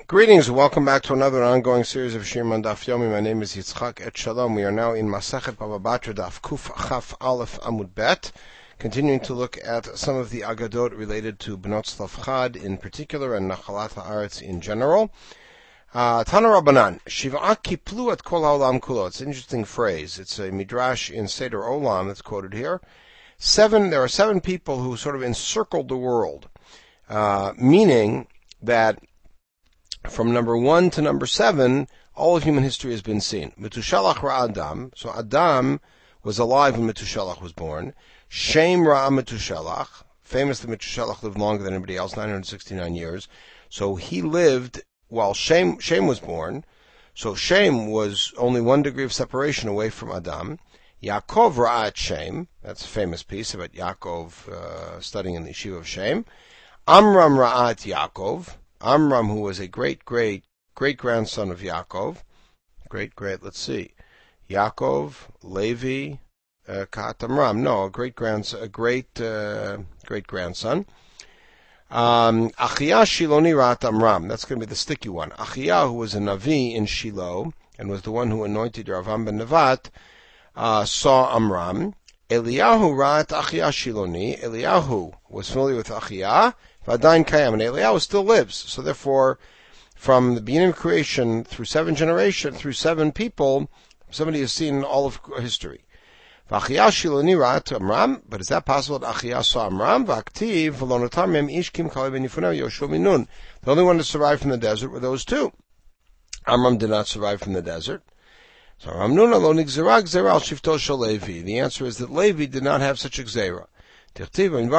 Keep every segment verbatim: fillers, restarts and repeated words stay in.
Greetings and welcome back to another ongoing series of Shir on Daf Yomi. My name is Yitzchak Et Shalom. We are now in Masechet Baba Batra Daf Kuf Chaf Aleph Amud Bet, continuing to look at some of the Agadot related to Bnot Tzlaf Chad in particular and Nachalat HaAretz in general. Uh, Tana Rabbanan, Shiv'a Kiplu et Kol HaOlam Kulo. It's an interesting phrase. It's a midrash in Seder Olam that's quoted here. Seven, there are seven people who sort of encircled the world, uh, meaning that from number one to number seven, all of human history has been seen. Metushalach ra Adam, so Adam was alive when Metushalach was born. Shem ra Metushalach, famous that Metushalach lived longer than anybody else, nine hundred sixty-nine years. So he lived while Shem, Shem was born. So Shem was only one degree of separation away from Adam. Yaakov ra'at Shem, that's a famous piece about Yaakov uh, studying in the yeshiva of Shem. Amram ra'at Yaakov. Amram, who was a great, great, great-grandson of Yaakov, great, great, let's see, Yaakov, Levi, uh, Kat Amram, no, a great-grandson, a great, uh, great-grandson. Um, Achiyah Shiloni Rat Amram, that's going to be the sticky one. Achiyah, who was a Navi in Shiloh, and was the one who anointed Ravam ben Nevat, uh, saw Amram. Eliyahu Rat Achiyah Shiloni, Eliyahu was familiar with Achiyah, Vadain Kayam, and Eliyahu still lives. So therefore, from the beginning of creation through seven generations, through seven people, somebody has seen all of history. V'Achiyah Shiloni Rat Amram, but is that possible that Achiyah saw Amram? V'Aktiv V'Lonotar Mem Ish Kim Kalev Ben Yefuneh Yoshua bin Nun. The only one to survive from the desert were those two. Amram did not survive from the desert. So Ramnuna Lo Nigzera Gzera Al Shifto Shel Levi. The answer is that Levi did not have such a Gzera. Who's going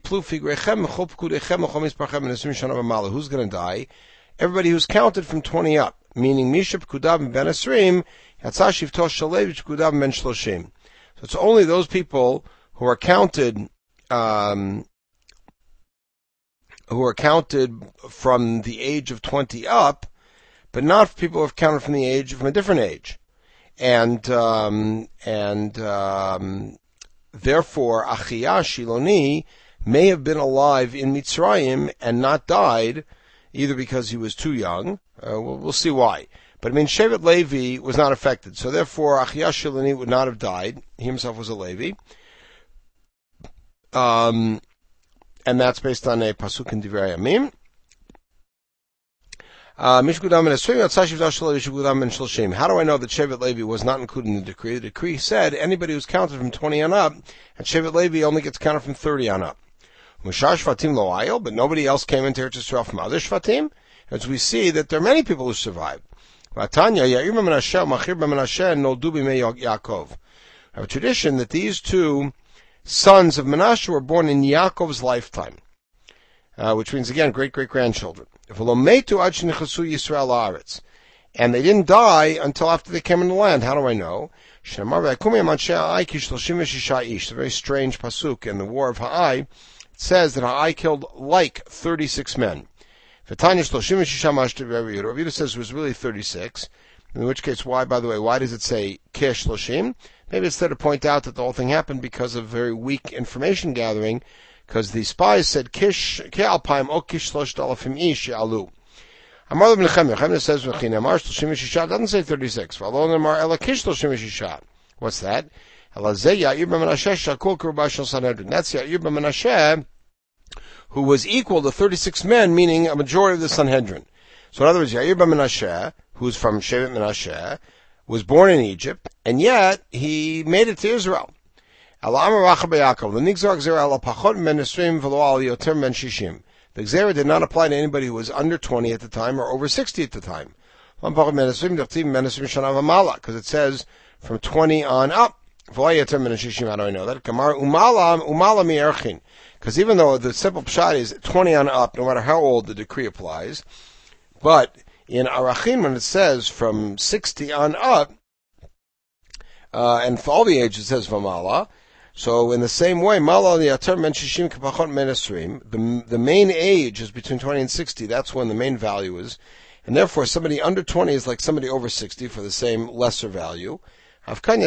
to die? Everybody who's counted from twenty up, meaning Mishab Kudab Ben Esrim, Yatzashiv Tosh Shalev Kudab Ben Shloshim. So it's only those people who are counted, um, who are counted from the age of twenty up, but not people who have counted from the age from a different age, and um, and um, therefore, Achiyah Shiloni may have been alive in Mitzrayim and not died, either because he was too young. Uh, we'll, we'll see why. But I mean, Shevet Levi was not affected, so therefore Achiyah Shiloni would not have died. He himself was a Levi. Um, and that's based on a pasuk in Divrei Yamim. Uh, How do I know that Shevet Levi was not included in the decree? The decree said anybody who's counted from twenty on up, and Shevet Levi only gets counted from thirty on up. But nobody else came into Eretz Yisrael from other Shvatim, as we see that there are many people who survived. We have a tradition that these two sons of Menashe were born in Yaakov's lifetime, uh, which means, again, great-great-grandchildren. And they didn't die until after they came in the land. How do I know? It's a very strange pasuk in the war of Ha'ai. It says that Ha'ai killed like thirty-six men. Rav Yehuda says it was really thirty-six. In which case, why, by the way, why does it say Kish Shloshim? Maybe it's there to point out that the whole thing happened because of very weak information gathering, because the spies said Kish Ke'alpaim O Kish Shlosh Dalafim Ish Alu. Amar Ibn Nechemia says Amar Shloshim Shisha doesn't say thirty-six. V'alon Amar Ela Kish Shloshim Shisha. What's that? Ela Zeh Yair ben Menashe Shakol Keruba Shel Sanhedrin. That's Yair ben Menashe, who was equal to thirty-six men, meaning a majority of the Sanhedrin. So in other words, Yair ben Menashe, who's from Shevet Menashe, was born in Egypt, and yet he made it to Israel. The Gzera did not apply to anybody who was under twenty at the time or over sixty at the time. Because it says from twenty on up. How do I know that? Because even though the simple pshat is twenty on up, no matter how old the decree applies, but in Arachim, when it says from sixty on up, uh, and for all the ages it says Vamala, so in the same way, the, the main age is between twenty and sixty. That's when the main value is. And therefore, somebody under twenty is like somebody over sixty for the same lesser value. Same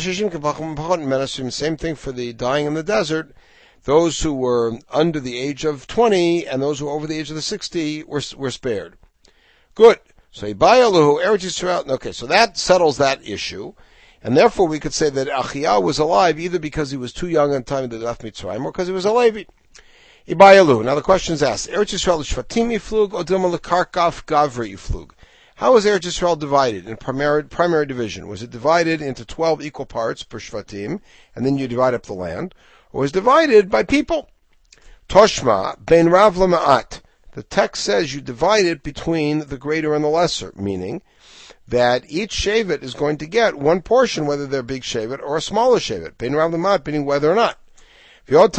thing for the dying in the desert. Those who were under the age of twenty and those who were over the age of the sixty were, were spared. Good. So Ibayaluhu, Eretz Yisrael. Okay, so that settles that issue. And therefore we could say that Achiyahu was alive either because he was too young at the time of the death of Mitzrayim or because he was a Levi. Ibayaluhu. Now the question is asked, Eretz Yisrael Shvatim Yiflug or Dilma Lekarkaf Gavri Yiflug? How was Eretz Yisrael divided in primary, primary division? Was it divided into twelve equal parts per Shvatim, and then you divide up the land? Or was it divided by people? Toshma, Ben Rav Lama'at. The text says you divide it between the greater and the lesser, meaning that each Shevet is going to get one portion, whether they're a big Shevet or a smaller Shevet. Ben Rav Lama'at, meaning whether or not. If a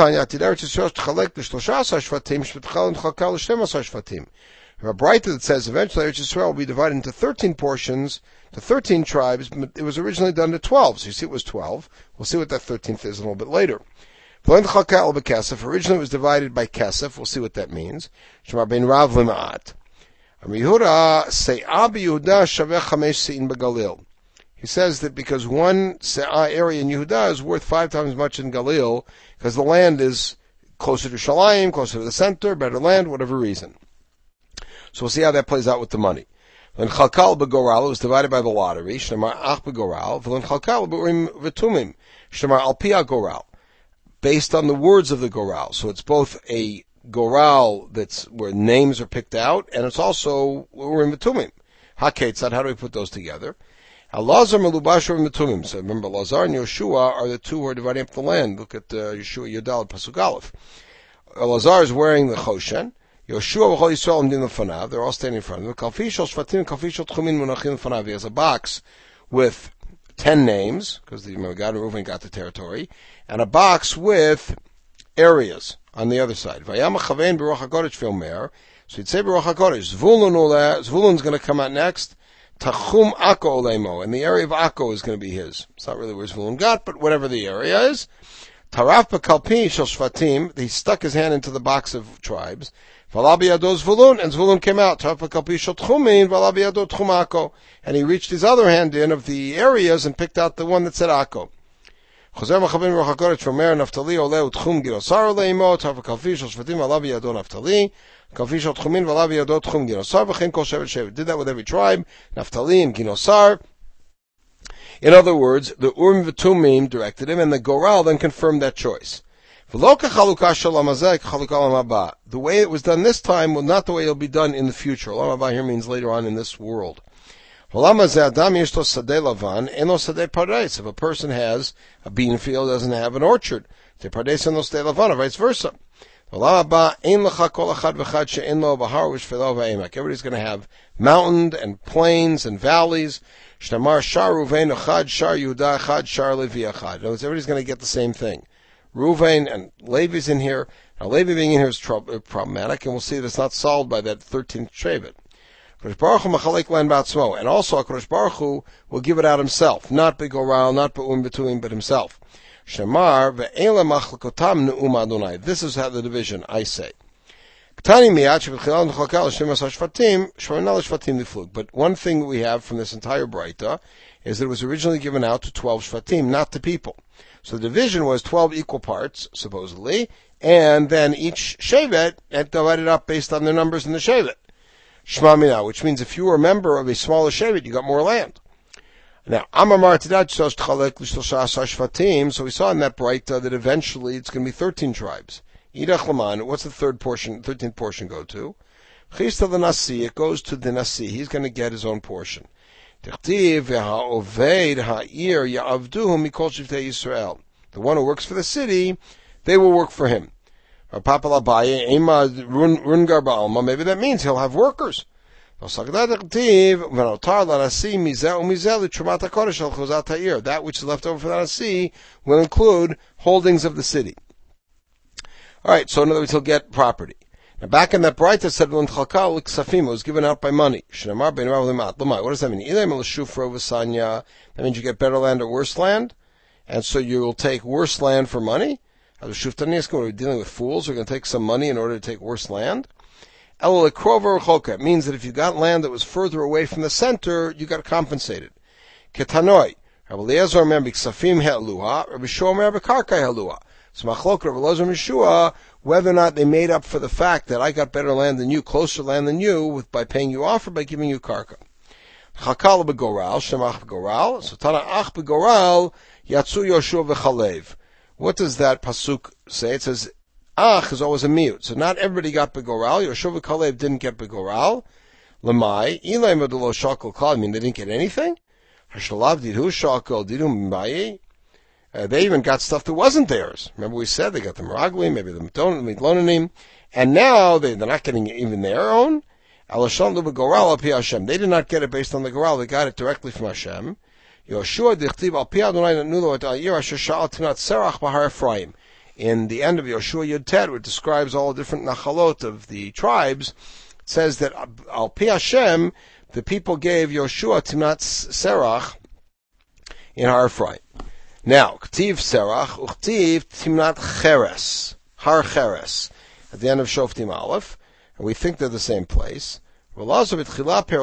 brighter that says eventually Eretz Yisrael will be divided into thirteen portions, to thirteen tribes, but it was originally done to twelve. So you see it was twelve. We'll see what that thirteenth is a little bit later. Originally it was divided by kesef. We'll see what that means. Shema ben Rav Lima'at. He says that because one se'ah area in Yehuda is worth five times as much in Galil, because the land is closer to Shalayim, closer to the center, better land, whatever reason. So we'll see how that plays out with the money. When Chalkal Begoral was divided by the lottery, Shnemar Ach Begoral, V'len Chalkal Be'urim V'tumim, Shnemar Al Pia Goral, based on the words of the Goral. So it's both a Goral that's where names are picked out, and it's also Urim V'tumim. HaKetzad, how do we put those together? Lazar Melubash Urim V'tumim. So remember, Lazar and Yeshua are the two who are dividing up the land. Look at uh, Yeshua Yodal Pasuk Aleph. Lazar is wearing the Choshen. Yoshua v'chol Yisrael amdim lefanav. They're all standing in front of him. Kalfishol shvatim, kalfishol tchumin munachim lefanav. He has a box with ten names, because the Gad and Reuven got the territory, and a box with areas on the other side. Vayam chavein b'roch hakodesh v'omer. So he'd say b'roch hakodesh. Zvulun ule. Zvulun's going to come out next. Tachum Akko olemo, and the area of Akko is going to be his. It's not really where Zvulun got, but whatever the area is. Taraf b'kalpi shel shvatim. He stuck his hand into the box of tribes. Valabiyado Zvulun, and Zvulun came out. And he reached his other hand in of the areas and picked out the one that said Akko. Chozer machavin roch hakodesh v'omer Naftali oleu tchum girosar oleimo tarfa kalfi shel shvatim valabiyado Naftali kalfi shel tchumin valabiyado tchum girosar v'chein kol shevet shevet. Did that with every tribe, Naftali and Ginosar. In other words, the Urim v'Tumim directed him, and the Goral then confirmed that choice. The way it was done this time was not the way it will be done in the future. Olam haba here means later on in this world. If a person has a bean field, doesn't have an orchard, vice versa. Everybody's going to have mountain and plains and valleys. In other words, everybody's going to get the same thing. Reuven and Levi's in here. Now, Levi being in here is troub- problematic, and we'll see that it's not solved by that thirteenth Shevet. And also, HaKadosh Baruch Hu will give it out himself, not Begoral, not Be'um Betuim, but himself. Shemar ve'ela machlakotam ne'um Adonai. This is how the division, I say. But one thing we have from this entire Braita is that it was originally given out to twelve Shvatim, not to people. So the division was twelve equal parts, supposedly, and then each Shevet had divided up based on their numbers in the Shevet. Shema Mina, which means if you were a member of a smaller Shevet, you got more land. Now, Amar Tidat Shosh Tchalek L'Shlosha Shvatim, so we saw in that Braita that eventually it's going to be thirteen tribes. Idach Laman, what's the third portion, thirteenth portion go to? Chista the Nasi, it goes to the Nasi, he's going to get his own portion. The one who works for the city, they will work for him. Maybe that means he'll have workers. That which is left over for the Nasi will include holdings of the city. Alright, so in other words, he'll get property. Now back in that Braita said when Chalkal Ksafim was given out by money. What does that mean? That means you get better land or worse land, and so you will take worse land for money. Are we dealing with fools who are going to take some money in order to take worse land? It means that if you got land that was further away from the center, you got compensated. Ketanoi. So Machlok Rav Elazar Meshua, whether or not they made up for the fact that I got better land than you, closer land than you, with by paying you off or by giving you karka. Chakal begoral, shemach begoral. So Tana ach begoral, yatsu Yoshua v'chalev. What does that pasuk say? It says ach is always a miut. So not everybody got begoral. Yoshua v'chalev didn't get begoral. Lamai ilay medulo shakal klal. I mean, they didn't get anything. Hashalav didhu shakal didhu mbayi. Uh, they even got stuff that wasn't theirs. Remember we said they got the Meraglim, maybe the Mitlonanim, and now they, they're not getting even their own. Alashon Luba Goral al Pi Hashem. They did not get it based on the Goral, they got it directly from Hashem. Yoshua dichtiv al Pi Adonai Nulo et Ayir Asher Sha'al Tinat Serach Bahar Ephraim. In the end of Yoshua Yud Tet, which describes all the different nachalot of the tribes, it says that al Pi Hashem, the people gave Yoshua Tinat Serach in Har Ephraim. Now, K'tiv Serach, Uchtiv Timnat Cheres, Har Cheres, at the end of Shoftim Aleph, and we think they're the same place. Originally the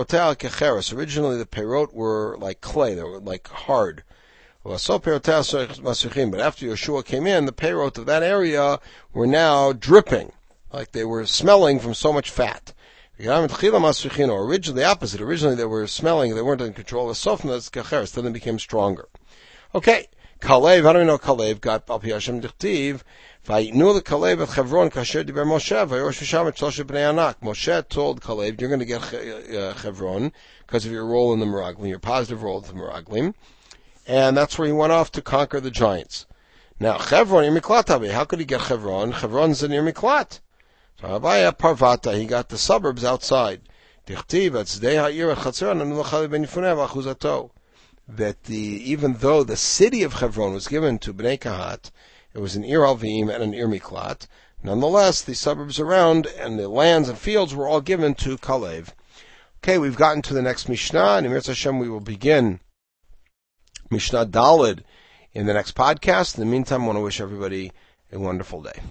perot were like clay, they were like hard. But after Yeshua came in, the perot of that area were now dripping, like they were smelling from so much fat. Originally the opposite, originally they were smelling, they weren't in control of Sofna, then they became stronger. Okay. Kalev, how do we know Kalev got Al Pi Hashem Dichtiv? Vayitnu the Kalev at Chevron kasher diber Moshe vayosh v'sham et shlosh bnei anak. Moshe told Kalev, you're going to get uh, Chevron because of your role in the Meraglim, your positive role in the Meraglim, and that's where he went off to conquer the giants. Now Chevron, Ir Miklat, how could he get Chevron? Chevron's in Ir Miklat. So Abaya Parvata, he got the suburbs outside. Dichtiv at Tzedei ha'ir et Chatzeron anu l'chalev ben Yifuneh v'achuzato. That the even though the city of Hebron was given to Bnei Kahat, it was an Ir Alvim and an Ir Miklat. Nonetheless, the suburbs around and the lands and fields were all given to Kalev. Okay, we've gotten to the next Mishnah, and in Mirz Hashem we will begin Mishnah Daled in the next podcast. In the meantime, I want to wish everybody a wonderful day.